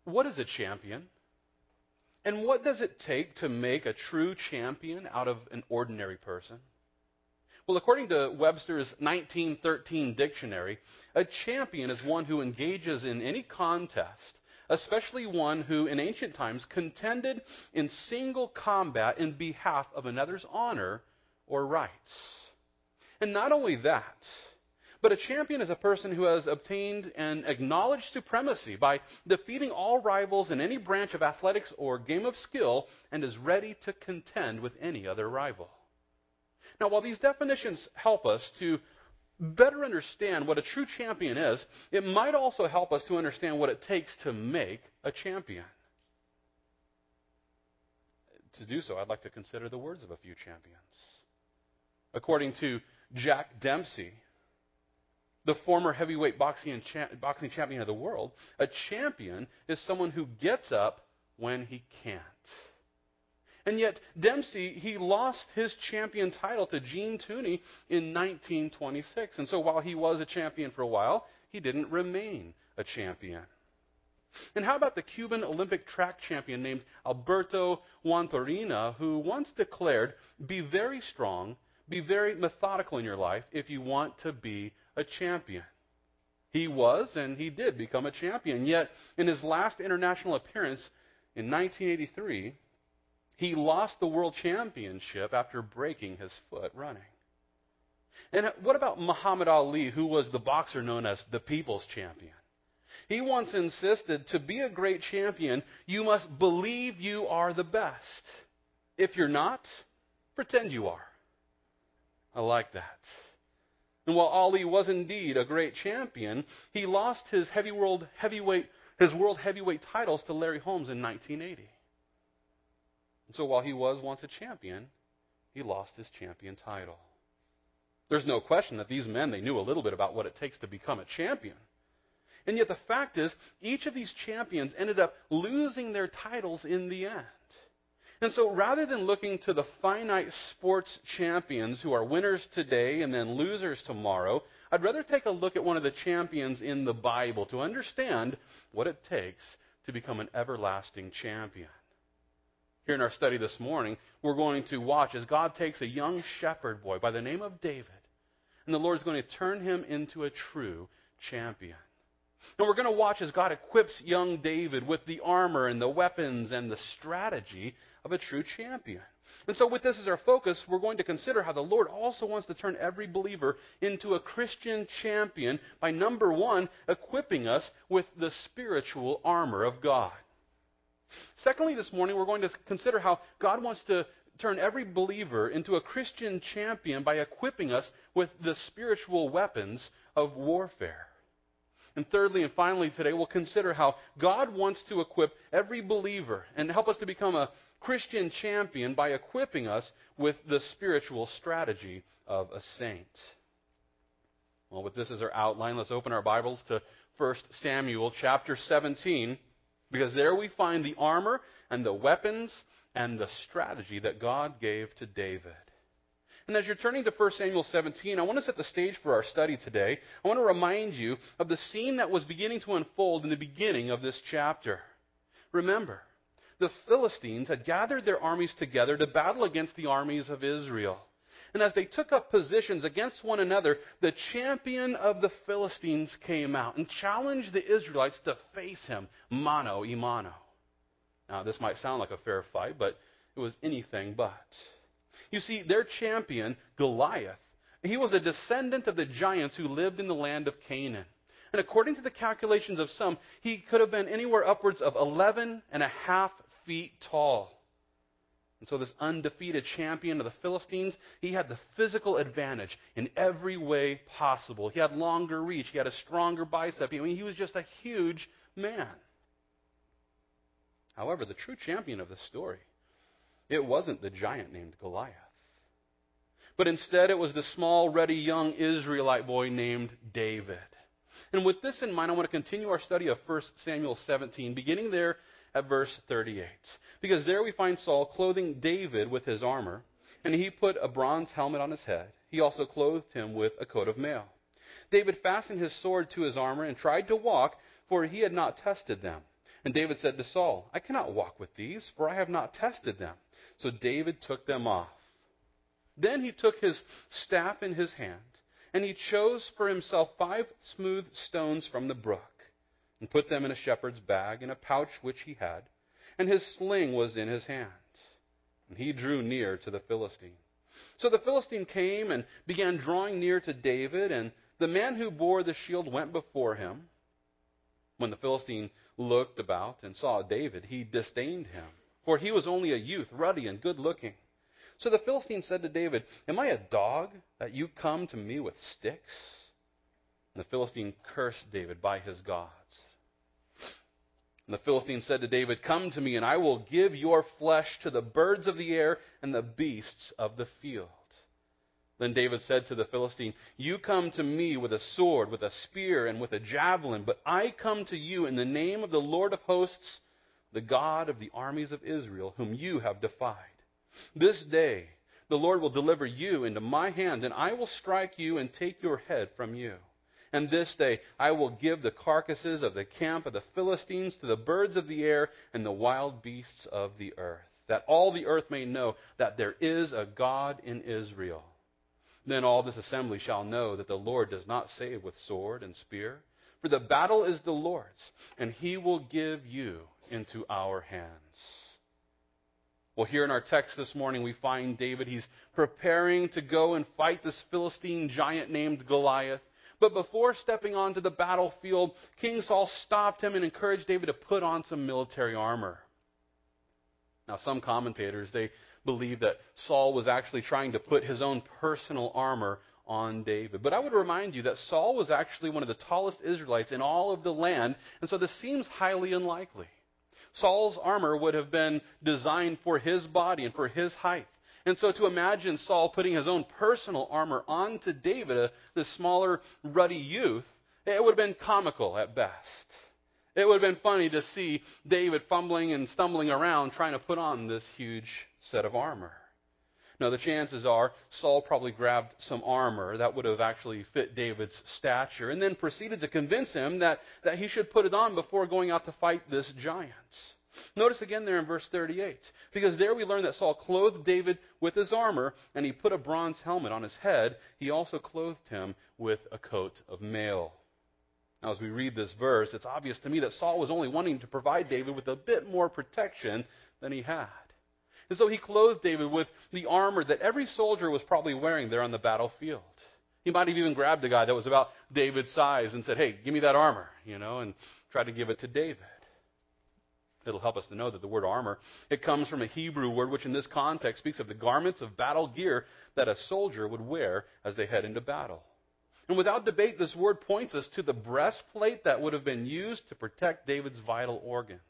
what is a champion? And what does it take to make a true champion out of an ordinary person? Well, according to Webster's 1913 dictionary, a champion is one who engages in any contest, especially one who in ancient times contended in single combat in behalf of another's honor or rights. And not only that, but a champion is a person who has obtained an acknowledged supremacy by defeating all rivals in any branch of athletics or game of skill and is ready to contend with any other rival. Now, while these definitions help us to better understand what a true champion is, it might also help us to understand what it takes to make a champion. To do so, I'd like to consider the words of a few champions. According to Jack Dempsey, the former heavyweight boxing champion of the world, a champion is someone who gets up when he can't. And yet, Dempsey, he lost his champion title to Gene Tunney in 1926. And so while he was a champion for a while, he didn't remain a champion. And how about the Cuban Olympic track champion named Alberto Juantorina, who once declared, "Be very strong, be very methodical in your life if you want to be a champion." He was, and he did become a champion. Yet, in his last international appearance in 1983, he lost the world championship after breaking his foot running. And what about Muhammad Ali, who was the boxer known as the People's Champion? He once insisted, to be a great champion, you must believe you are the best. If you're not, pretend you are. I like that. And while Ali was indeed a great champion, he lost his world heavyweight titles to Larry Holmes in 1980. And so while he was once a champion, he lost his champion title. There's no question that these men, they knew a little bit about what it takes to become a champion. And yet the fact is, each of these champions ended up losing their titles in the end. And so rather than looking to the finite sports champions who are winners today and then losers tomorrow, I'd rather take a look at one of the champions in the Bible to understand what it takes to become an everlasting champion. Here in our study this morning, we're going to watch as God takes a young shepherd boy by the name of David, and the Lord is going to turn him into a true champion. And we're going to watch as God equips young David with the armor and the weapons and the strategy of a true champion. And so with this as our focus, we're going to consider how the Lord also wants to turn every believer into a Christian champion by, number one, equipping us with the spiritual armor of God. Secondly, this morning, we're going to consider how God wants to turn every believer into a Christian champion by equipping us with the spiritual weapons of warfare. And thirdly and finally today, we'll consider how God wants to equip every believer and help us to become a Christian champion by equipping us with the spiritual strategy of a saint. Well, with this as our outline, let's open our Bibles to 1 Samuel chapter 17. Because there we find the armor and the weapons and the strategy that God gave to David. And as you're turning to 1 Samuel 17, I want to set the stage for our study today. I want to remind you of the scene that was beginning to unfold in the beginning of this chapter. Remember, the Philistines had gathered their armies together to battle against the armies of Israel. And as they took up positions against one another, the champion of the Philistines came out and challenged the Israelites to face him mano a mano. Now, this might sound like a fair fight, but it was anything but. You see, their champion, Goliath, he was a descendant of the giants who lived in the land of Canaan. And according to the calculations of some, he could have been anywhere upwards of 11.5 feet tall. And so this undefeated champion of the Philistines, he had the physical advantage in every way possible. He had longer reach. He had a stronger bicep. I mean, he was just a huge man. However, the true champion of the story, it wasn't the giant named Goliath. But instead, it was the small, ruddy, young Israelite boy named David. And with this in mind, I want to continue our study of 1 Samuel 17, beginning there at verse 38. Because there we find Saul clothing David with his armor, and he put a bronze helmet on his head. He also clothed him with a coat of mail. David fastened his sword to his armor and tried to walk, for he had not tested them. And David said to Saul, I cannot walk with these, for I have not tested them. So David took them off. Then he took his staff in his hand, and he chose for himself 5 smooth stones from the brook, and put them in a shepherd's bag, in a pouch which he had, and his sling was in his hand. And he drew near to the Philistine. So the Philistine came and began drawing near to David, and the man who bore the shield went before him. When the Philistine looked about and saw David, he disdained him, for he was only a youth, ruddy and good-looking. So the Philistine said to David, Am I a dog that you come to me with sticks? And the Philistine cursed David by his gods. And the Philistine said to David, Come to me, and I will give your flesh to the birds of the air and the beasts of the field. Then David said to the Philistine, You come to me with a sword, with a spear, and with a javelin, but I come to you in the name of the Lord of hosts, the God of the armies of Israel, whom you have defied. This day the Lord will deliver you into my hand, and I will strike you and take your head from you. And this day I will give the carcasses of the camp of the Philistines to the birds of the air and the wild beasts of the earth, that all the earth may know that there is a God in Israel. Then all this assembly shall know that the Lord does not save with sword and spear, for the battle is the Lord's, and he will give you into our hands. Well, here in our text this morning, we find David. He's preparing to go and fight this Philistine giant named Goliath. But before stepping onto the battlefield, King Saul stopped him and encouraged David to put on some military armor. Now, some commentators, they believe that Saul was actually trying to put his own personal armor on David. But I would remind you that Saul was actually one of the tallest Israelites in all of the land, and so this seems highly unlikely. Saul's armor would have been designed for his body and for his height. And so to imagine Saul putting his own personal armor onto David, this smaller, ruddy youth, it would have been comical at best. It would have been funny to see David fumbling and stumbling around trying to put on this huge set of armor. Now, the chances are Saul probably grabbed some armor that would have actually fit David's stature and then proceeded to convince him that he should put it on before going out to fight this giant. Notice again there in verse 38, because there we learn that Saul clothed David with his armor, and he put a bronze helmet on his head. He also clothed him with a coat of mail. Now, as we read this verse, it's obvious to me that Saul was only wanting to provide David with a bit more protection than he had. And so he clothed David with the armor that every soldier was probably wearing there on the battlefield. He might have even grabbed a guy that was about David's size and said, Hey, give me that armor, and tried to give it to David. It'll help us to know that the word armor, it comes from a Hebrew word which in this context speaks of the garments of battle gear that a soldier would wear as they head into battle. And without debate, this word points us to the breastplate that would have been used to protect David's vital organs.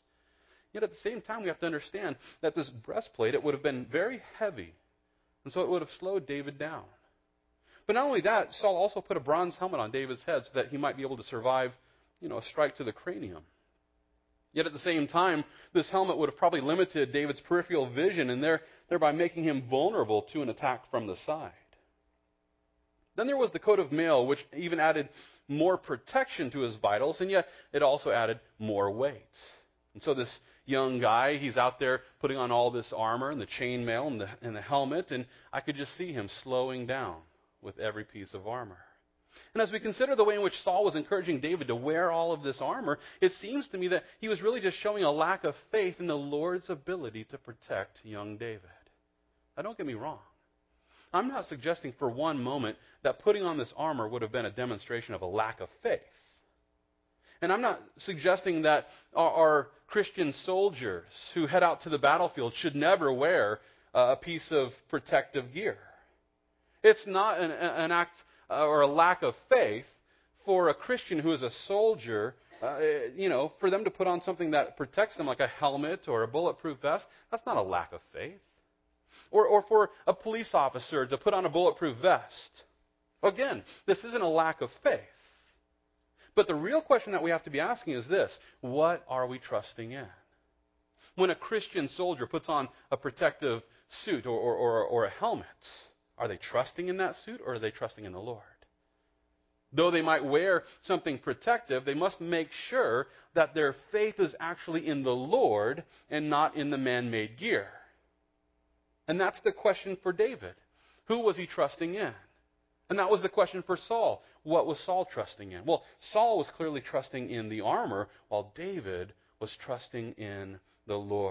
Yet at the same time, we have to understand that this breastplate, it would have been very heavy, and so it would have slowed David down. But not only that, Saul also put a bronze helmet on David's head so that he might be able to survive, a strike to the cranium. Yet at the same time, this helmet would have probably limited David's peripheral vision and thereby making him vulnerable to an attack from the side. Then there was the coat of mail, which even added more protection to his vitals, and yet it also added more weight. And so this young guy, he's out there putting on all this armor and the chainmail and the helmet, and I could just see him slowing down with every piece of armor. And as we consider the way in which Saul was encouraging David to wear all of this armor, it seems to me that he was really just showing a lack of faith in the Lord's ability to protect young David. Now, don't get me wrong. I'm not suggesting for one moment that putting on this armor would have been a demonstration of a lack of faith. And I'm not suggesting that our Christian soldiers who head out to the battlefield should never wear a piece of protective gear. It's not an act or a lack of faith for a Christian who is a soldier, for them to put on something that protects them like a helmet or a bulletproof vest. That's not a lack of faith. Or for a police officer to put on a bulletproof vest. Again, this isn't a lack of faith. But the real question that we have to be asking is this: what are we trusting in? When a Christian soldier puts on a protective suit or a helmet, are they trusting in that suit or are they trusting in the Lord? Though they might wear something protective, they must make sure that their faith is actually in the Lord and not in the man-made gear. And that's the question for David. Who was he trusting in? And that was the question for Saul. What was Saul trusting in? Well, Saul was clearly trusting in the armor, while David was trusting in the Lord.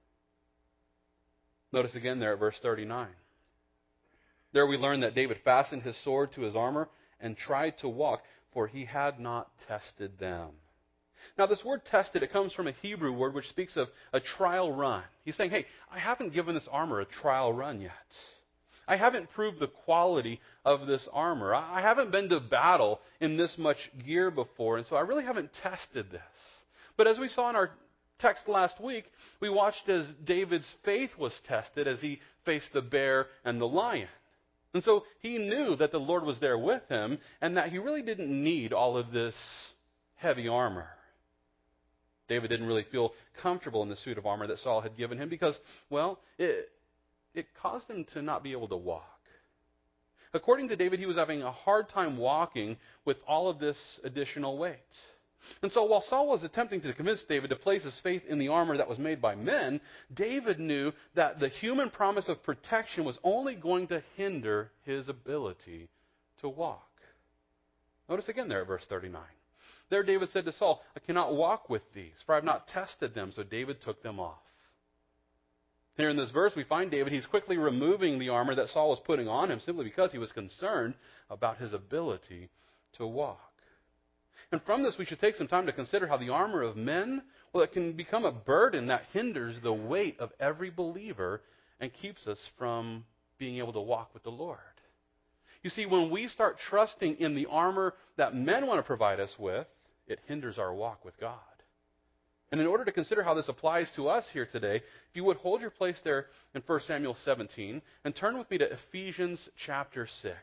Notice again there at verse 39. There we learn that David fastened his sword to his armor and tried to walk, for he had not tested them. Now, this word tested, it comes from a Hebrew word which speaks of a trial run. He's saying, hey, I haven't given this armor a trial run yet. I haven't proved the quality of this armor. I haven't been to battle in this much gear before, and so I really haven't tested this. But as we saw in our text last week, we watched as David's faith was tested as he faced the bear and the lion. And so he knew that the Lord was there with him and that he really didn't need all of this heavy armor. David didn't really feel comfortable in the suit of armor that Saul had given him because, well, it caused him to not be able to walk. According to David, he was having a hard time walking with all of this additional weight. And so while Saul was attempting to convince David to place his faith in the armor that was made by men, David knew that the human promise of protection was only going to hinder his ability to walk. Notice again there at verse 39. There David said to Saul, I cannot walk with these, for I have not tested them. So David took them off. Here in this verse, we find David, he's quickly removing the armor that Saul was putting on him simply because he was concerned about his ability to walk. And from this, we should take some time to consider how the armor of men, well, it can become a burden that hinders the weight of every believer and keeps us from being able to walk with the Lord. You see, when we start trusting in the armor that men want to provide us with, it hinders our walk with God. And in order to consider how this applies to us here today, if you would hold your place there in 1 Samuel 17 and turn with me to Ephesians chapter 6.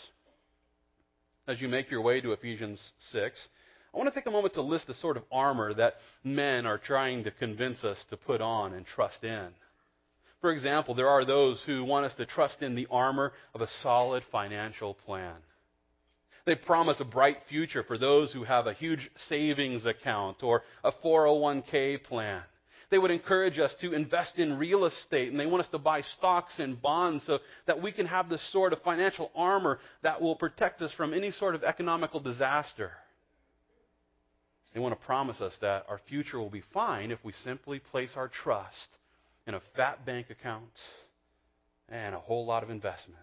As you make your way to Ephesians 6, I want to take a moment to list the sort of armor that men are trying to convince us to put on and trust in. For example, there are those who want us to trust in the armor of a solid financial plan. They promise a bright future for those who have a huge savings account or a 401k plan. They would encourage us to invest in real estate, and they want us to buy stocks and bonds so that we can have the sort of financial armor that will protect us from any sort of economical disaster. They want to promise us that our future will be fine if we simply place our trust in a fat bank account and a whole lot of investments.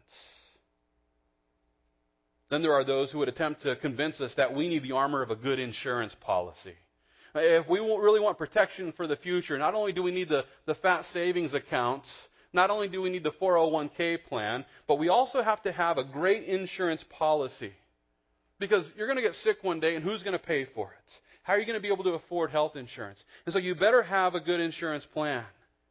Then there are those who would attempt to convince us that we need the armor of a good insurance policy. If we really want protection for the future, not only do we need the fat savings account, not only do we need the 401k plan, but we also have to have a great insurance policy. Because you're going to get sick one day, and who's going to pay for it? How are you going to be able to afford health insurance? And so you better have a good insurance plan.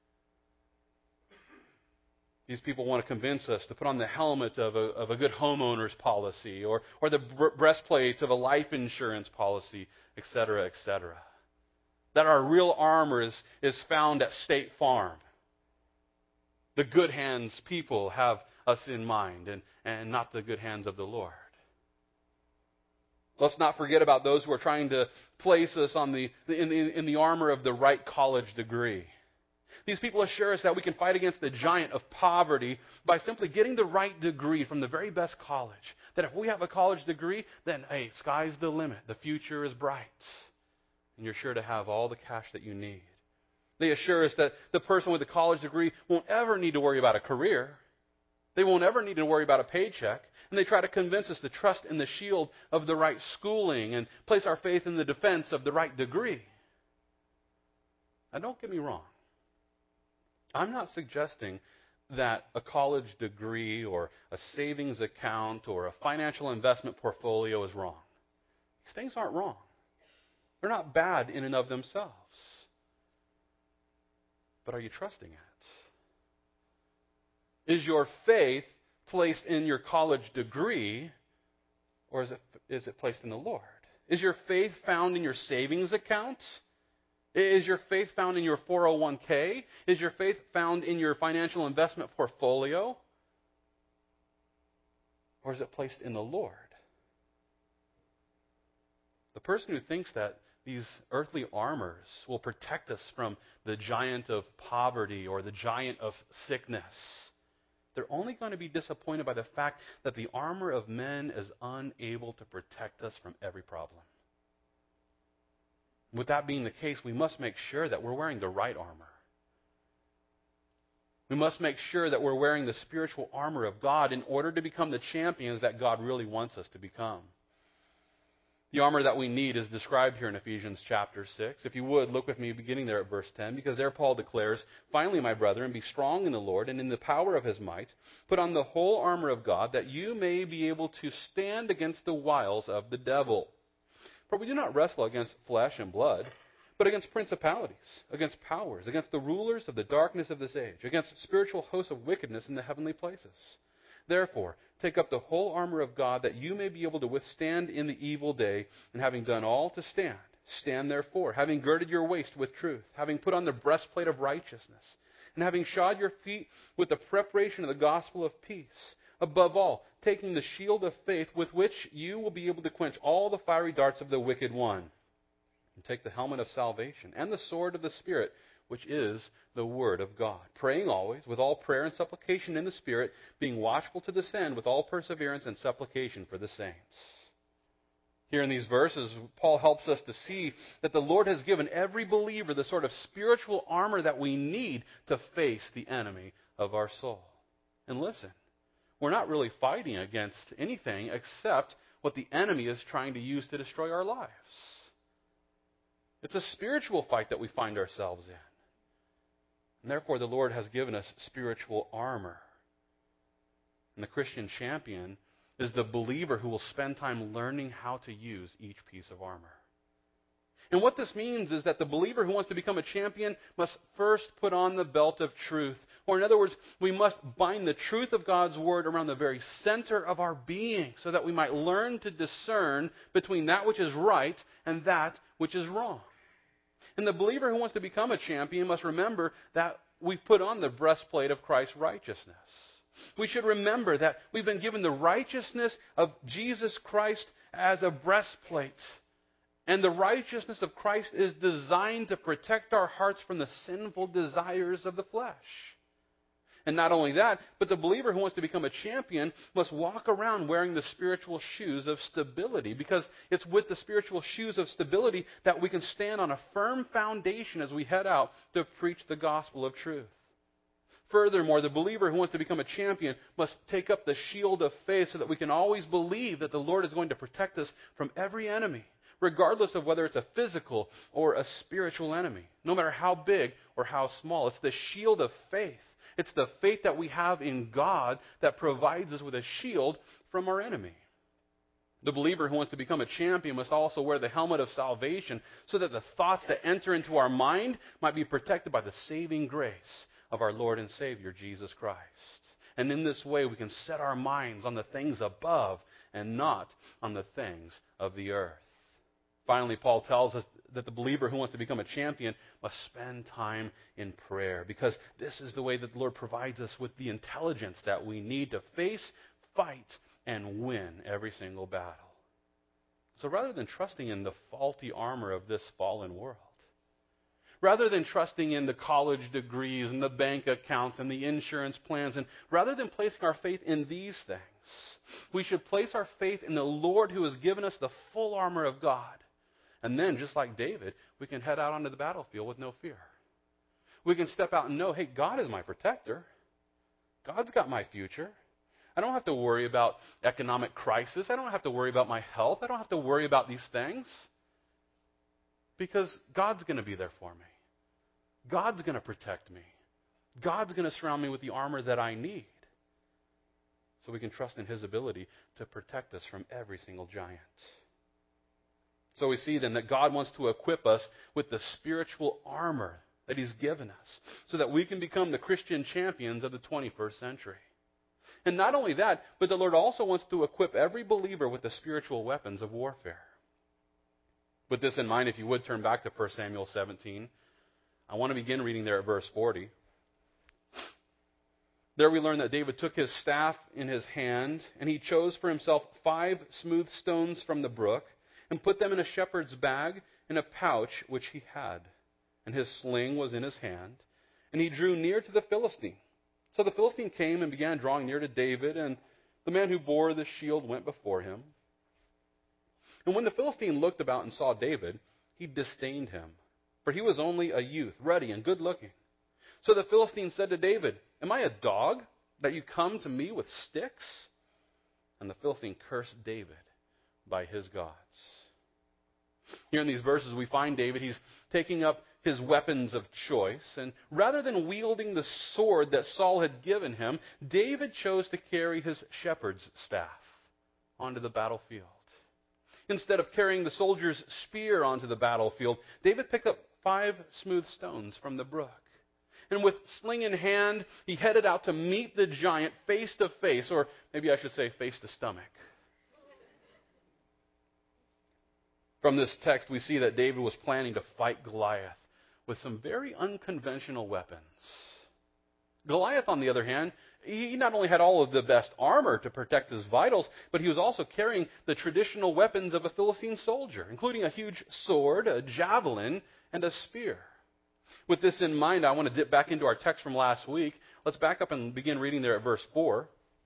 These people want to convince us to put on the helmet of a good homeowner's policy or the breastplate of a life insurance policy, etc., etc. That our real armor is found at State Farm. The good hands people have us in mind and not the good hands of the Lord. Let's not forget about those who are trying to place us in the armor of the right college degree. These people assure us that we can fight against the giant of poverty by simply getting the right degree from the very best college. That if we have a college degree, then, hey, sky's the limit. The future is bright. And you're sure to have all the cash that you need. They assure us that the person with a college degree won't ever need to worry about a career. They won't ever need to worry about a paycheck. And they try to convince us to trust in the shield of the right schooling and place our faith in the defense of the right degree. Now, don't get me wrong. I'm not suggesting that a college degree or a savings account or a financial investment portfolio is wrong. These things aren't wrong. They're not bad in and of themselves. But are you trusting it? Is your faith placed in your college degree, or is it placed in the Lord? Is your faith found in your savings account? Is your faith found in your 401k? Is your faith found in your financial investment portfolio? Or is it placed in the Lord? person who thinks that these earthly armors will protect us from the giant of poverty or the giant of sickness, they're only going to be disappointed by the fact that the armor of men is unable to protect us from every problem. With that being the case, we must make sure that we're wearing the right armor. We must make sure that we're wearing the spiritual armor of God in order to become the champions that God really wants us to become. The armor that we need is described here in Ephesians chapter 6. If you would, look with me beginning there at verse 10, because there Paul declares, "Finally, my brethren, be strong in the Lord and in the power of his might. Put on the whole armor of God, that you may be able to stand against the wiles of the devil. For we do not wrestle against flesh and blood, but against principalities, against powers, against the rulers of the darkness of this age, against spiritual hosts of wickedness in the heavenly places. Therefore, take up the whole armor of God, that you may be able to withstand in the evil day, and having done all to stand, stand therefore, having girded your waist with truth, having put on the breastplate of righteousness, and having shod your feet with the preparation of the gospel of peace. Above all, taking the shield of faith, with which you will be able to quench all the fiery darts of the wicked one. And take the helmet of salvation and the sword of the Spirit, which is the Word of God, praying always with all prayer and supplication in the Spirit, being watchful to this end with all perseverance and supplication for the saints." Here in these verses, Paul helps us to see that the Lord has given every believer the sort of spiritual armor that we need to face the enemy of our soul. And listen, we're not really fighting against anything except what the enemy is trying to use to destroy our lives. It's a spiritual fight that we find ourselves in. And therefore, the Lord has given us spiritual armor. And the Christian champion is the believer who will spend time learning how to use each piece of armor. And what this means is that the believer who wants to become a champion must first put on the belt of truth. Or in other words, we must bind the truth of God's Word around the very center of our being, so that we might learn to discern between that which is right and that which is wrong. And the believer who wants to become a champion must remember that we've put on the breastplate of Christ's righteousness. We should remember that we've been given the righteousness of Jesus Christ as a breastplate. And the righteousness of Christ is designed to protect our hearts from the sinful desires of the flesh. And not only that, but the believer who wants to become a champion must walk around wearing the spiritual shoes of stability, because it's with the spiritual shoes of stability that we can stand on a firm foundation as we head out to preach the gospel of truth. Furthermore, the believer who wants to become a champion must take up the shield of faith, so that we can always believe that the Lord is going to protect us from every enemy, regardless of whether it's a physical or a spiritual enemy, no matter how big or how small. It's the shield of faith. It's the faith that we have in God that provides us with a shield from our enemy. The believer who wants to become a champion must also wear the helmet of salvation, so that the thoughts that enter into our mind might be protected by the saving grace of our Lord and Savior, Jesus Christ. And in this way, we can set our minds on the things above and not on the things of the earth. Finally, Paul tells us that the believer who wants to become a champion must spend time in prayer, because this is the way that the Lord provides us with the intelligence that we need to face, fight, and win every single battle. So rather than trusting in the faulty armor of this fallen world, rather than trusting in the college degrees and the bank accounts and the insurance plans, and rather than placing our faith in these things, we should place our faith in the Lord who has given us the full armor of God. And then, just like David, we can head out onto the battlefield with no fear. We can step out and know, hey, God is my protector. God's got my future. I don't have to worry about economic crisis. I don't have to worry about my health. I don't have to worry about these things, because God's going to be there for me. God's going to protect me. God's going to surround me with the armor that I need. So we can trust in His ability to protect us from every single giant. So we see then that God wants to equip us with the spiritual armor that He's given us, so that we can become the Christian champions of the 21st century. And not only that, but the Lord also wants to equip every believer with the spiritual weapons of warfare. With this in mind, if you would turn back to 1 Samuel 17, I want to begin reading there at verse 40. There we learn that David took his staff in his hand, and he chose for himself 5 smooth stones from the brook, and put them in a shepherd's bag in a pouch which he had. And his sling was in his hand, and he drew near to the Philistine. So the Philistine came and began drawing near to David, and the man who bore the shield went before him. And when the Philistine looked about and saw David, he disdained him, for he was only a youth, ruddy and good-looking. So the Philistine said to David, "Am I a dog, that you come to me with sticks?" And the Philistine cursed David by his gods. Here in these verses, we find David, he's taking up his weapons of choice, and rather than wielding the sword that Saul had given him, David chose to carry his shepherd's staff onto the battlefield. Instead of carrying the soldier's spear onto the battlefield, David picked up 5 smooth stones from the brook. And with sling in hand, he headed out to meet the giant face to face, or maybe I should say face to stomach. From this text, we see that David was planning to fight Goliath with some very unconventional weapons. Goliath, on the other hand, he not only had all of the best armor to protect his vitals, but he was also carrying the traditional weapons of a Philistine soldier, including a huge sword, a javelin, and a spear. With this in mind, I want to dip back into our text from last week. Let's back up and begin reading there at verse 4.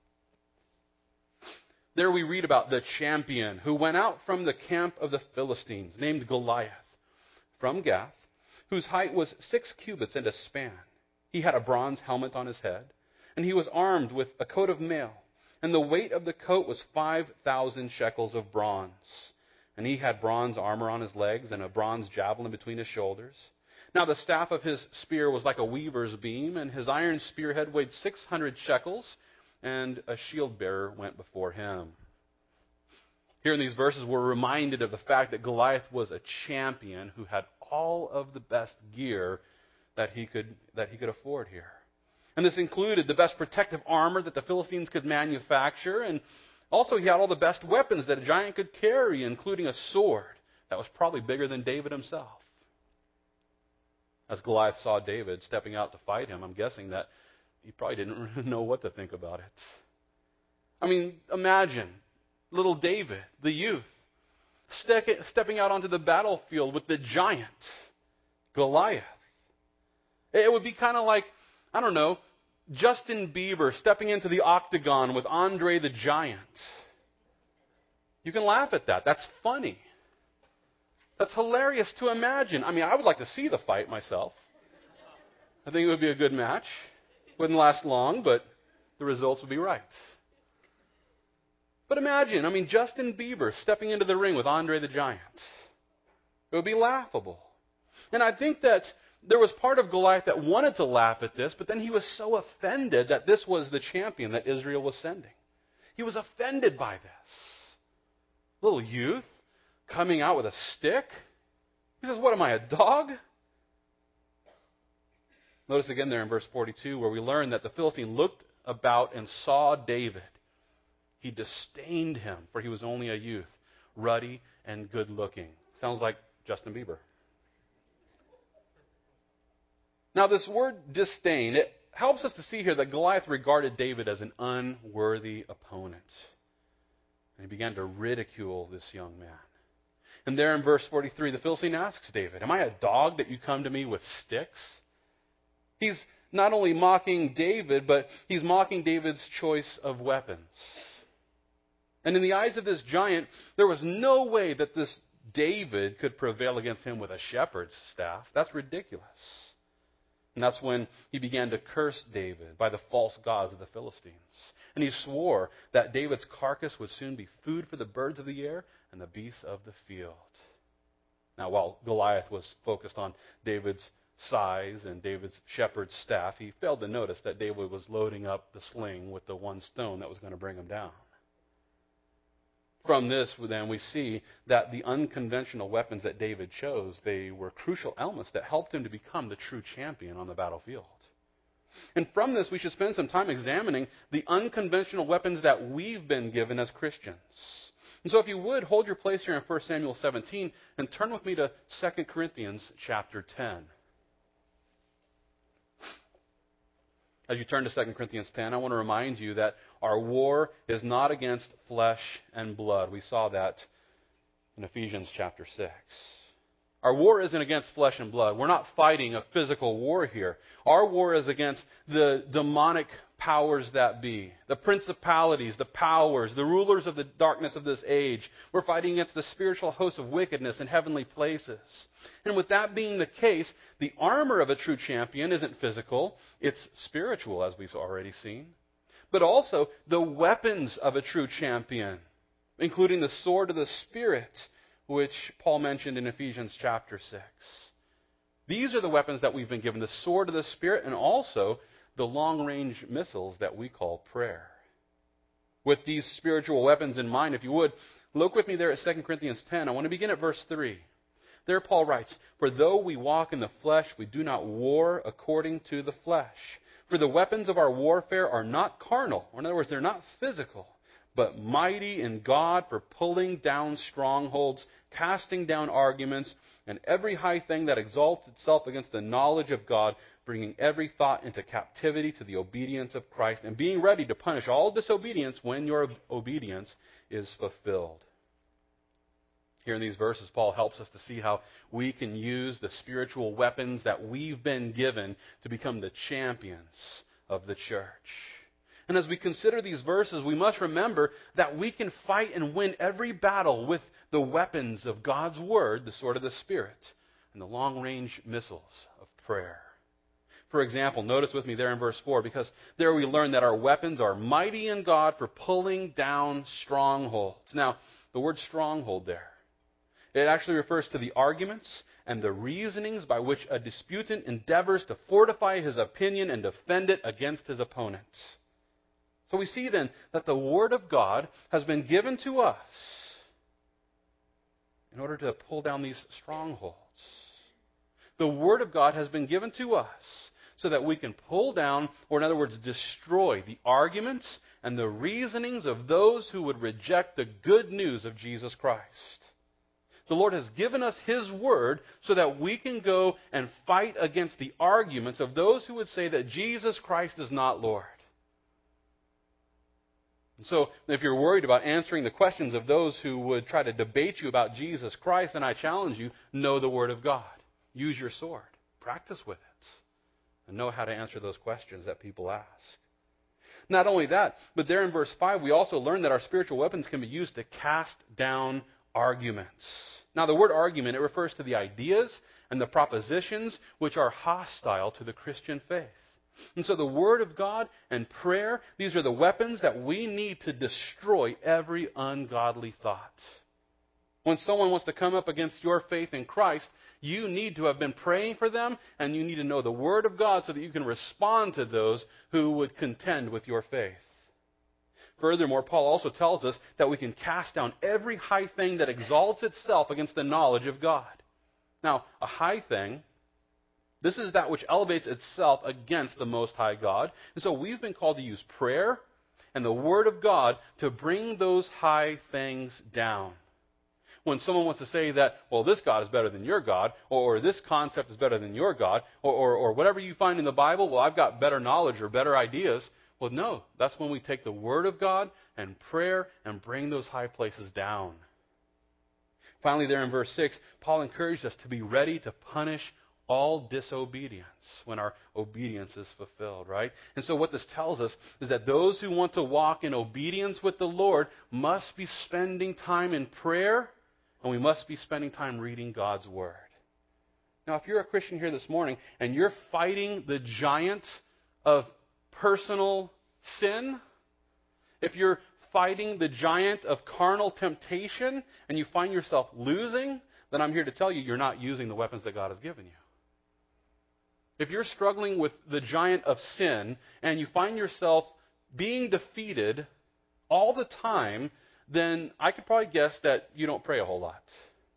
There we read about the champion who went out from the camp of the Philistines, named Goliath, from Gath, whose height was 6 cubits and a span. He had a bronze helmet on his head, and he was armed with a coat of mail, and the weight of the coat was 5,000 shekels of bronze. And he had bronze armor on his legs and a bronze javelin between his shoulders. Now the staff of his spear was like a weaver's beam, and his iron spearhead weighed 600 shekels, and a shield bearer went before him. Here in these verses, we're reminded of the fact that Goliath was a champion who had all of the best gear that he could afford here. And this included the best protective armor that the Philistines could manufacture, and also he had all the best weapons that a giant could carry, including a sword that was probably bigger than David himself. As Goliath saw David stepping out to fight him, I'm guessing that he probably didn't really know what to think about it. I mean, imagine little David, the youth, stepping out onto the battlefield with the giant, Goliath. It would be kind of like, I don't know, Justin Bieber stepping into the octagon with Andre the Giant. You can laugh at that. That's funny. That's hilarious to imagine. I mean, I would like to see the fight myself. I think it would be a good match. Wouldn't last long, but the results would be right. But imagine, Justin Bieber stepping into the ring with Andre the Giant. It would be laughable. And I think that there was part of Goliath that wanted to laugh at this, but then he was so offended that this was the champion that Israel was sending. He was offended by this. Little youth coming out with a stick. He says, "What am I, a dog?" Notice again there in verse 42 where we learn that the Philistine looked about and saw David. He disdained him, for he was only a youth, ruddy and good-looking. Sounds like Justin Bieber. Now, this word disdain, it helps us to see here that Goliath regarded David as an unworthy opponent. And he began to ridicule this young man. And there in verse 43, the Philistine asks David, "Am I a dog that you come to me with sticks?" He's not only mocking David, but he's mocking David's choice of weapons. And in the eyes of this giant, there was no way that this David could prevail against him with a shepherd's staff. That's ridiculous. And that's when he began to curse David by the false gods of the Philistines. And he swore that David's carcass would soon be food for the birds of the air and the beasts of the field. Now, while Goliath was focused on David's size and David's shepherd's staff, he failed to notice that David was loading up the sling with the one stone that was going to bring him down. From this, then, we see that the unconventional weapons that David chose, they were crucial elements that helped him to become the true champion on the battlefield. And from this, we should spend some time examining the unconventional weapons that we've been given as Christians. And so if you would, hold your place here in 1 Samuel 17 and turn with me to 2 Corinthians chapter 10. As you turn to 2 Corinthians 10, I want to remind you that our war is not against flesh and blood. We saw that in Ephesians chapter 6. Our war isn't against flesh and blood. We're not fighting a physical war here. Our war is against the demonic powers that be, the principalities, the powers, the rulers of the darkness of this age. We're fighting against the spiritual hosts of wickedness in heavenly places. And with that being the case, the armor of a true champion isn't physical, it's spiritual, as we've already seen. But also the weapons of a true champion, including the sword of the Spirit, which Paul mentioned in Ephesians chapter 6. These are the weapons that we've been given, the sword of the Spirit and also the long-range missiles that we call prayer. With these spiritual weapons in mind, if you would, look with me there at 2 Corinthians 10. I want to begin at verse 3. There Paul writes, "For though we walk in the flesh, we do not war according to the flesh. For the weapons of our warfare are not carnal," or in other words, they're not physical, "but mighty in God for pulling down strongholds, casting down arguments, and every high thing that exalts itself against the knowledge of God, bringing every thought into captivity to the obedience of Christ, and being ready to punish all disobedience when your obedience is fulfilled." Here in these verses, Paul helps us to see how we can use the spiritual weapons that we've been given to become the champions of the church. And as we consider these verses, we must remember that we can fight and win every battle with the weapons of God's Word, the sword of the Spirit, and the long-range missiles of prayer. For example, notice with me there in verse 4, because there we learn that our weapons are mighty in God for pulling down strongholds. Now, the word stronghold there, it actually refers to the arguments and the reasonings by which a disputant endeavors to fortify his opinion and defend it against his opponents. So we see then that the Word of God has been given to us in order to pull down these strongholds. The Word of God has been given to us so that we can pull down, or in other words, destroy the arguments and the reasonings of those who would reject the good news of Jesus Christ. The Lord has given us His Word so that we can go and fight against the arguments of those who would say that Jesus Christ is not Lord. And so, if you're worried about answering the questions of those who would try to debate you about Jesus Christ, then I challenge you, know the Word of God. Use your sword. Practice with it. And know how to answer those questions that people ask. Not only that, but there in verse 5, we also learn that our spiritual weapons can be used to cast down arguments. Now, the word argument, it refers to the ideas and the propositions which are hostile to the Christian faith. And so the Word of God and prayer, these are the weapons that we need to destroy every ungodly thought. When someone wants to come up against your faith in Christ, you need to have been praying for them, and you need to know the Word of God so that you can respond to those who would contend with your faith. Furthermore, Paul also tells us that we can cast down every high thing that exalts itself against the knowledge of God. Now, a high thing, this is that which elevates itself against the Most High God. And so we've been called to use prayer and the Word of God to bring those high things down. When someone wants to say that, well, this God is better than your God, or this concept is better than your God, or whatever you find in the Bible, well, I've got better knowledge or better ideas. Well, no, that's when we take the Word of God and prayer and bring those high places down. Finally, there in verse 6, Paul encouraged us to be ready to punish all disobedience when our obedience is fulfilled, right? And so what this tells us is that those who want to walk in obedience with the Lord must be spending time in prayer, and we must be spending time reading God's Word. Now, if you're a Christian here this morning and you're fighting the giant of personal sin, if you're fighting the giant of carnal temptation and you find yourself losing, then I'm here to tell you you're not using the weapons that God has given you. If you're struggling with the giant of sin and you find yourself being defeated all the time, then I could probably guess that you don't pray a whole lot.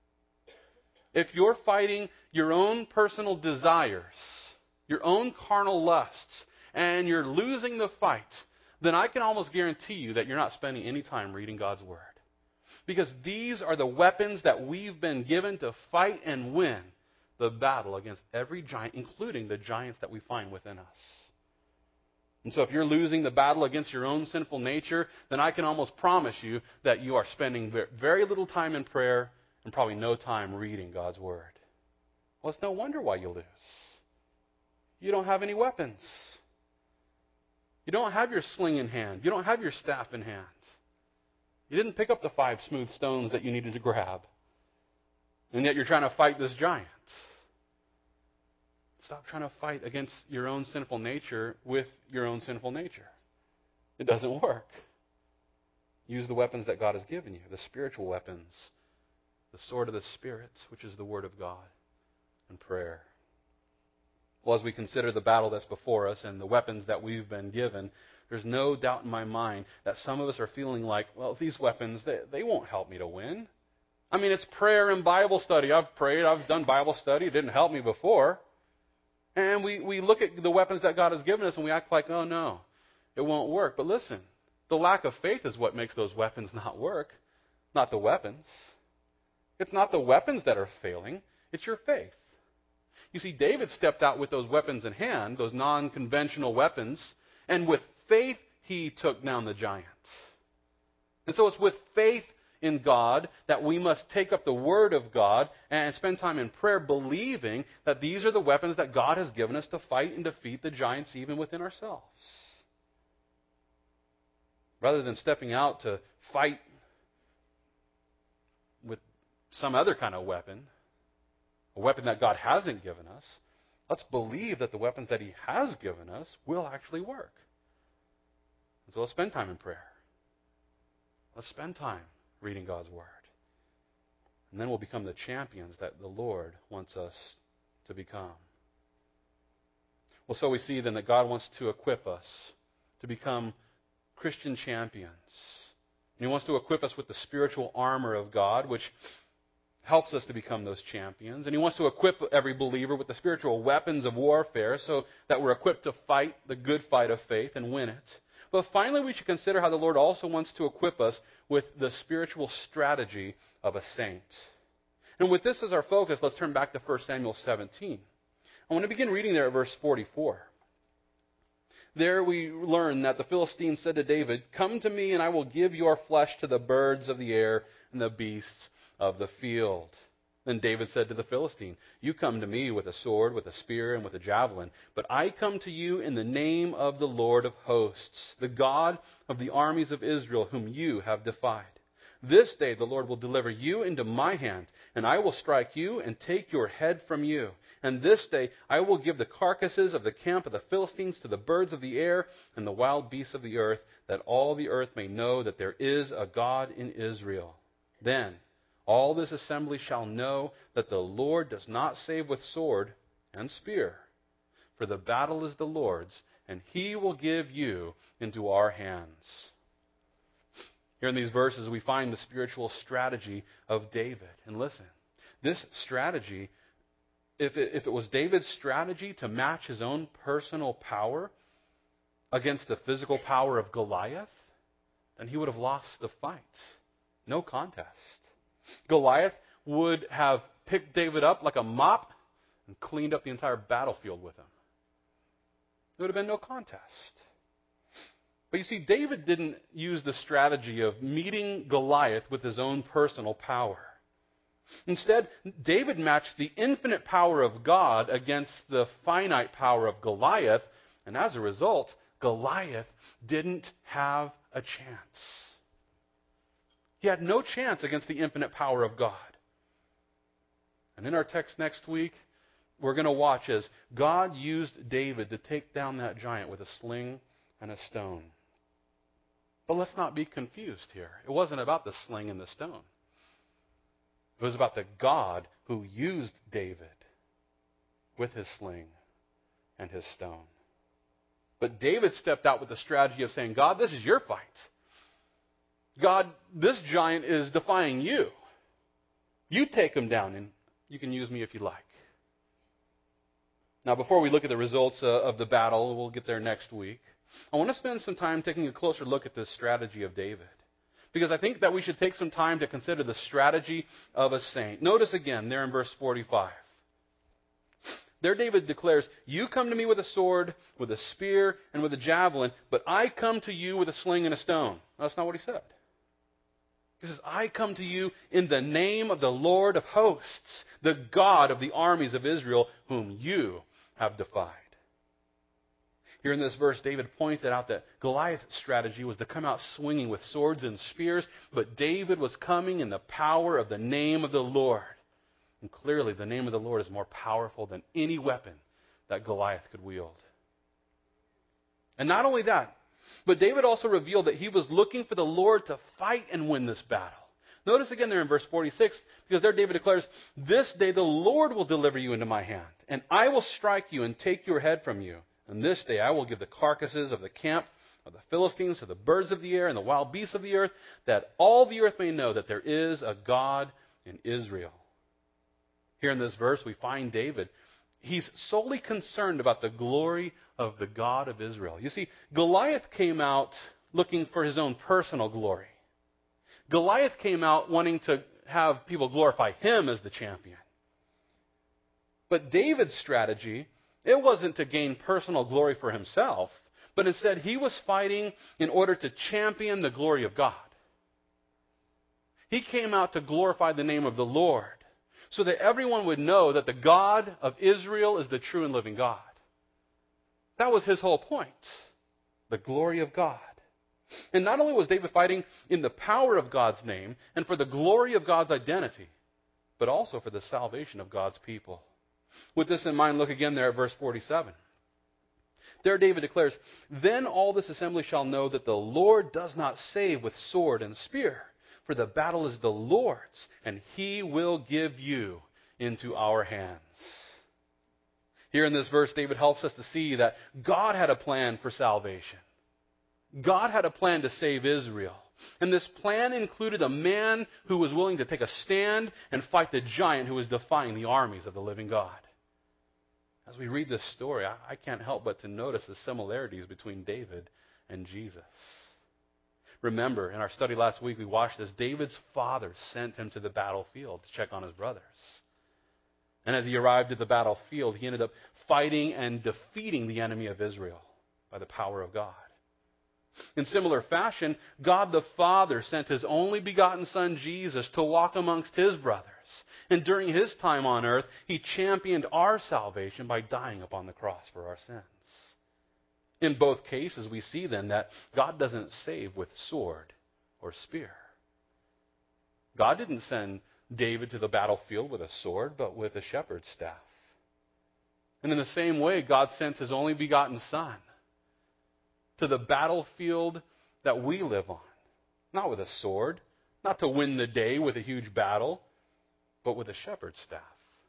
If you're fighting your own personal desires, your own carnal lusts, and you're losing the fight, then I can almost guarantee you that you're not spending any time reading God's Word. Because these are the weapons that we've been given to fight and win the battle against every giant, including the giants that we find within us. And so if you're losing the battle against your own sinful nature, then I can almost promise you that you are spending very little time in prayer and probably no time reading God's Word. Well, it's no wonder why you lose. You don't have any weapons. You don't have your sling in hand. You don't have your staff in hand. You didn't pick up the 5 smooth stones that you needed to grab. And yet you're trying to fight this giant. Stop trying to fight against your own sinful nature with your own sinful nature. It doesn't work. Use the weapons that God has given you, the spiritual weapons, the sword of the Spirit, which is the Word of God, and prayer. Well, as we consider the battle that's before us and the weapons that we've been given, there's no doubt in my mind that some of us are feeling like, well, these weapons, they won't help me to win. I mean, it's prayer and Bible study. I've prayed, I've done Bible study. It didn't help me before. And we look at the weapons that God has given us and we act like, oh no, it won't work. But listen, the lack of faith is what makes those weapons not work, not the weapons. It's not the weapons that are failing, it's your faith. You see, David stepped out with those weapons in hand, those non-conventional weapons, and with faith he took down the giant. And so it's with faith in God that we must take up the Word of God and spend time in prayer believing that these are the weapons that God has given us to fight and defeat the giants even within ourselves. Rather than stepping out to fight with some other kind of weapon, a weapon that God hasn't given us, let's believe that the weapons that He has given us will actually work. And so let's spend time in prayer. Let's spend time reading God's Word. And then we'll become the champions that the Lord wants us to become. Well, so we see then that God wants to equip us to become Christian champions. And He wants to equip us with the spiritual armor of God, which helps us to become those champions. And He wants to equip every believer with the spiritual weapons of warfare so that we're equipped to fight the good fight of faith and win it. But finally, we should consider how the Lord also wants to equip us with the spiritual strategy of a saint. And with this as our focus, let's turn back to 1 Samuel 17. I want to begin reading there at verse 44. There we learn that the Philistines said to David, "Come to me, and I will give your flesh to the birds of the air and the beasts of the field." Then David said to the Philistine, "You come to me with a sword, with a spear, and with a javelin, but I come to you in the name of the Lord of hosts, the God of the armies of Israel, whom you have defied. This day the Lord will deliver you into my hand, and I will strike you and take your head from you. And this day I will give the carcasses of the camp of the Philistines to the birds of the air and the wild beasts of the earth, that all the earth may know that there is a God in Israel. Then all this assembly shall know that the Lord does not save with sword and spear. For the battle is the Lord's, and He will give you into our hands." Here in these verses, we find the spiritual strategy of David. And listen, this strategy, if it was David's strategy to match his own personal power against the physical power of Goliath, then he would have lost the fight. No contest. Goliath would have picked David up like a mop and cleaned up the entire battlefield with him. There would have been no contest. But you see, David didn't use the strategy of meeting Goliath with his own personal power. Instead, David matched the infinite power of God against the finite power of Goliath, and as a result, Goliath didn't have a chance. He had no chance against the infinite power of God. And in our text next week, we're going to watch as God used David to take down that giant with a sling and a stone. But let's not be confused here. It wasn't about the sling and the stone. It was about the God who used David with his sling and his stone. But David stepped out with the strategy of saying, "God, this is your fight. God, this giant is defying you. You take him down, and you can use me if you like." Now, before we look at the results of the battle, we'll get there next week, I want to spend some time taking a closer look at this strategy of David. Because I think that we should take some time to consider the strategy of a saint. Notice again there in verse 45. There David declares, "You come to me with a sword, with a spear, and with a javelin, but I come to you with a sling and a stone." That's not what he said. He says, I come to you in the name of the Lord of hosts, the God of the armies of Israel, whom you have defied. Here in this verse, David pointed out that Goliath's strategy was to come out swinging with swords and spears, but David was coming in the power of the name of the Lord. And clearly, the name of the Lord is more powerful than any weapon that Goliath could wield. And not only that, but David also revealed that he was looking for the Lord to fight and win this battle. Notice again there in verse 46, because there David declares, this day the Lord will deliver you into my hand, and I will strike you and take your head from you. And this day I will give the carcasses of the camp of the Philistines to the birds of the air and the wild beasts of the earth, that all the earth may know that there is a God in Israel. Here in this verse we find David. He's solely concerned about the glory of the God of Israel. You see, Goliath came out looking for his own personal glory. Goliath came out wanting to have people glorify him as the champion. But David's strategy, it wasn't to gain personal glory for himself, but instead he was fighting in order to champion the glory of God. He came out to glorify the name of the Lord, so that everyone would know that the God of Israel is the true and living God. That was his whole point, the glory of God. And not only was David fighting in the power of God's name and for the glory of God's identity, but also for the salvation of God's people. With this in mind, look again there at verse 47. There David declares, then all this assembly shall know that the Lord does not save with sword and spear, for the battle is the Lord's, and he will give you into our hands. Here in this verse, David helps us to see that God had a plan for salvation. God had a plan to save Israel. And this plan included a man who was willing to take a stand and fight the giant who was defying the armies of the living God. As we read this story, I can't help but to notice the similarities between David and Jesus. Remember, in our study last week, we watched as David's father sent him to the battlefield to check on his brothers. And as he arrived at the battlefield, he ended up fighting and defeating the enemy of Israel by the power of God. In similar fashion, God the Father sent His only begotten Son, Jesus, to walk amongst His brothers. And during His time on earth, He championed our salvation by dying upon the cross for our sins. In both cases, we see then that God doesn't save with sword or spear. God didn't send David to the battlefield with a sword, but with a shepherd's staff. And in the same way, God sent His only begotten Son to the battlefield that we live on. Not with a sword, not to win the day with a huge battle, but with a shepherd's staff,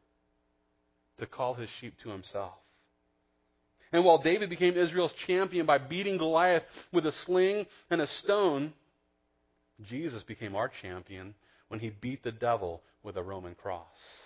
to call His sheep to Himself. And while David became Israel's champion by beating Goliath with a sling and a stone, Jesus became our champion when He beat the devil with a Roman cross.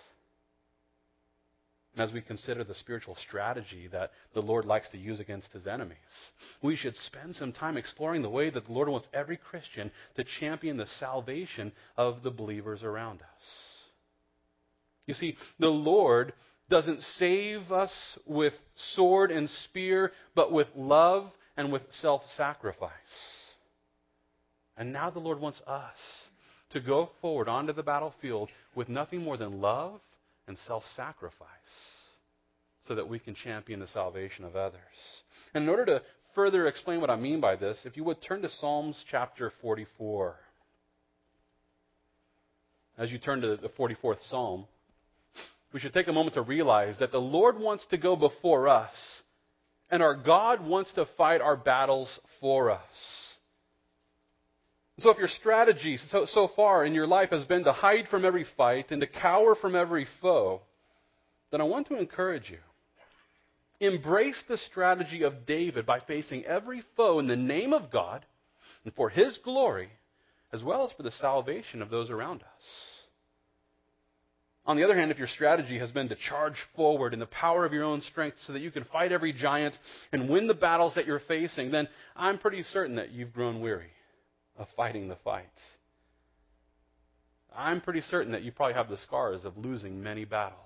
And as we consider the spiritual strategy that the Lord likes to use against His enemies, we should spend some time exploring the way that the Lord wants every Christian to champion the salvation of the believers around us. You see, the Lord doesn't save us with sword and spear, but with love and with self-sacrifice. And now the Lord wants us to go forward onto the battlefield with nothing more than love and self-sacrifice so that we can champion the salvation of others. And in order to further explain what I mean by this, if you would turn to Psalms chapter 44. As you turn to the 44th Psalm, we should take a moment to realize that the Lord wants to go before us, and our God wants to fight our battles for us. So if your strategy so far in your life has been to hide from every fight and to cower from every foe, then I want to encourage you. Embrace the strategy of David by facing every foe in the name of God and for His glory, as well as for the salvation of those around us. On the other hand, if your strategy has been to charge forward in the power of your own strength so that you can fight every giant and win the battles that you're facing, then I'm pretty certain that you've grown weary of fighting the fight. I'm pretty certain that you probably have the scars of losing many battles.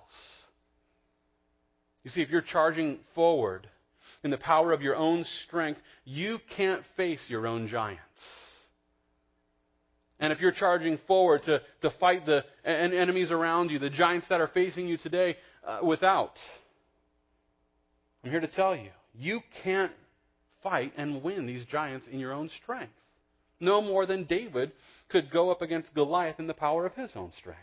You see, if you're charging forward in the power of your own strength, you can't face your own giants. And if you're charging forward to fight the enemies around you, the giants that are facing you today without, I'm here to tell you, you can't fight and win these giants in your own strength. No more than David could go up against Goliath in the power of his own strength.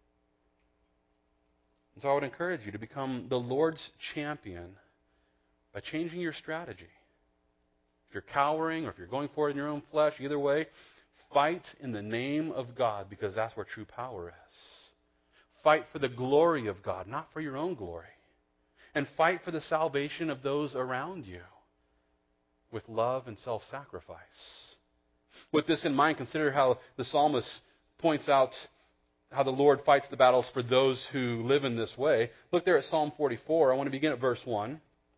And so I would encourage you to become the Lord's champion by changing your strategy. If you're cowering or if you're going forward in your own flesh, either way, fight in the name of God, because that's where true power is. Fight for the glory of God, not for your own glory. And fight for the salvation of those around you with love and self-sacrifice. With this in mind, consider how the psalmist points out how the Lord fights the battles for those who live in this way. Look there at Psalm 44. I want to begin at verse 1.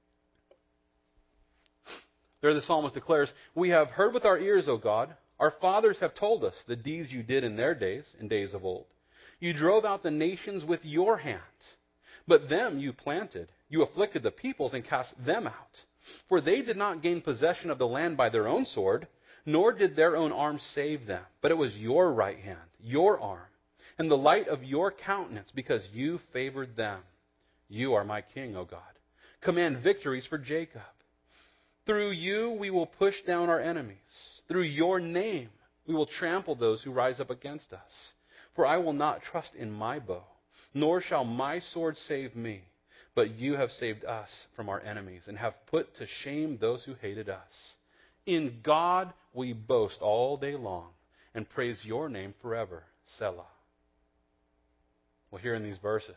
There the psalmist declares, "We have heard with our ears, O God. Our fathers have told us the deeds you did in their days, in days of old. You drove out the nations with your hand, but them you planted. You afflicted the peoples and cast them out. For they did not gain possession of the land by their own sword, nor did their own arm save them. But it was your right hand, your arm, and the light of your countenance, because you favored them. You are my king, O God. Command victories for Jacob. Through you we will push down our enemies. Through your name we will trample those who rise up against us. For I will not trust in my bow, nor shall my sword save me. But you have saved us from our enemies and have put to shame those who hated us. In God we boast all day long and praise your name forever. Selah." Well, here in these verses,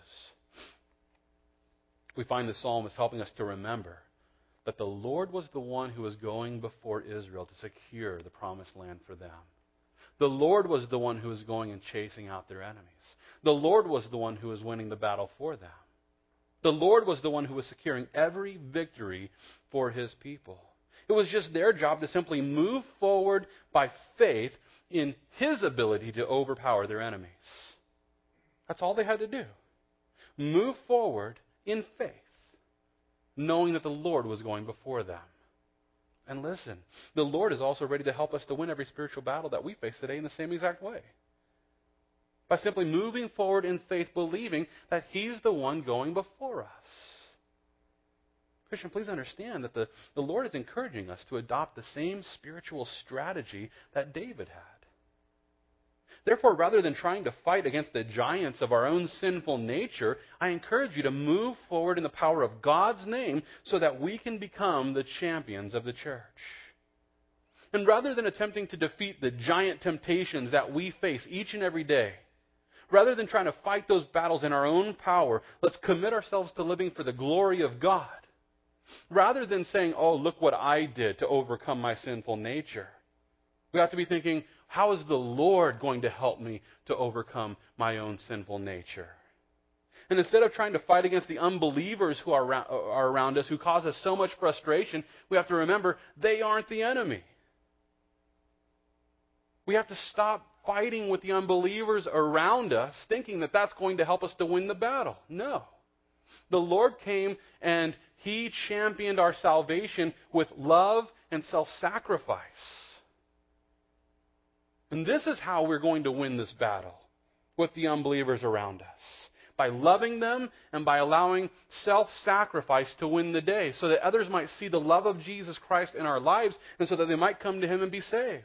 we find the psalmist helping us to remember that the Lord was the one who was going before Israel to secure the promised land for them. The Lord was the one who was going and chasing out their enemies. The Lord was the one who was winning the battle for them. The Lord was the one who was securing every victory for his people. It was just their job to simply move forward by faith in his ability to overpower their enemies. That's all they had to do. Move forward in faith, knowing that the Lord was going before them. And listen, the Lord is also ready to help us to win every spiritual battle that we face today in the same exact way. By simply moving forward in faith, believing that he's the one going before us. Christian, please understand that the Lord is encouraging us to adopt the same spiritual strategy that David had. Therefore, rather than trying to fight against the giants of our own sinful nature, I encourage you to move forward in the power of God's name so that we can become the champions of the church. And rather than attempting to defeat the giant temptations that we face each and every day, rather than trying to fight those battles in our own power, let's commit ourselves to living for the glory of God. Rather than saying, "Oh, look what I did to overcome my sinful nature," we have to be thinking, how is the Lord going to help me to overcome my own sinful nature? And instead of trying to fight against the unbelievers who are around us, who cause us so much frustration, we have to remember they aren't the enemy. We have to stop fighting with the unbelievers around us, thinking that that's going to help us to win the battle. No. The Lord came and he championed our salvation with love and self-sacrifice. And this is how we're going to win this battle with the unbelievers around us. By loving them and by allowing self-sacrifice to win the day so that others might see the love of Jesus Christ in our lives and so that they might come to him and be saved.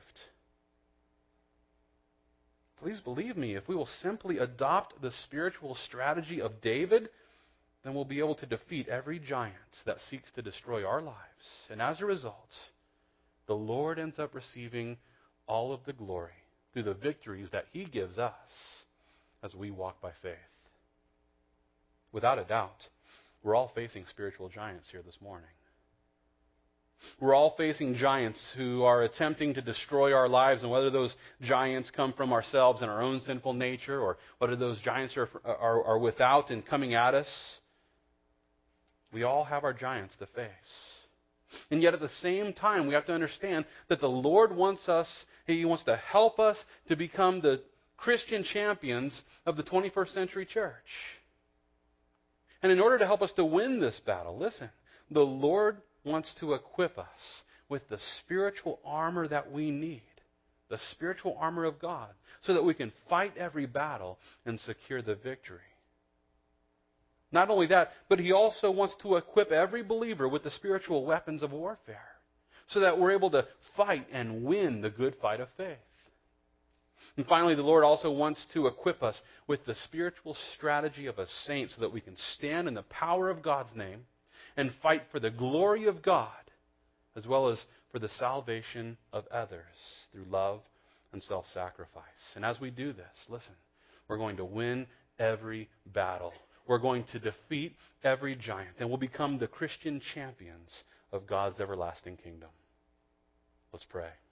Please believe me, if we will simply adopt the spiritual strategy of David, then we'll be able to defeat every giant that seeks to destroy our lives. And as a result, the Lord ends up receiving all of the glory through the victories that he gives us as we walk by faith. Without a doubt, we're all facing spiritual giants here this morning. We're all facing giants who are attempting to destroy our lives, and whether those giants come from ourselves and our own sinful nature, or whether those giants are without and coming at us, we all have our giants to face. And yet at the same time, we have to understand that the Lord wants us, he wants to help us to become the Christian champions of the 21st century church. And in order to help us to win this battle, listen, the Lord wants to equip us with the spiritual armor that we need the spiritual armor of God, so that we can fight every battle and secure the victory. Not only that, but He also wants to equip every believer with the spiritual weapons of warfare, so that we're able to fight and win the good fight of faith. And finally, the Lord also wants to equip us with the spiritual strategy of a saint, so that we can stand in the power of God's name and fight for the glory of God, as well as for the salvation of others through love and self-sacrifice. And as we do this, listen, we're going to win every battle. We're going to defeat every giant, and we'll become the Christian champions of God's everlasting kingdom. Let's pray.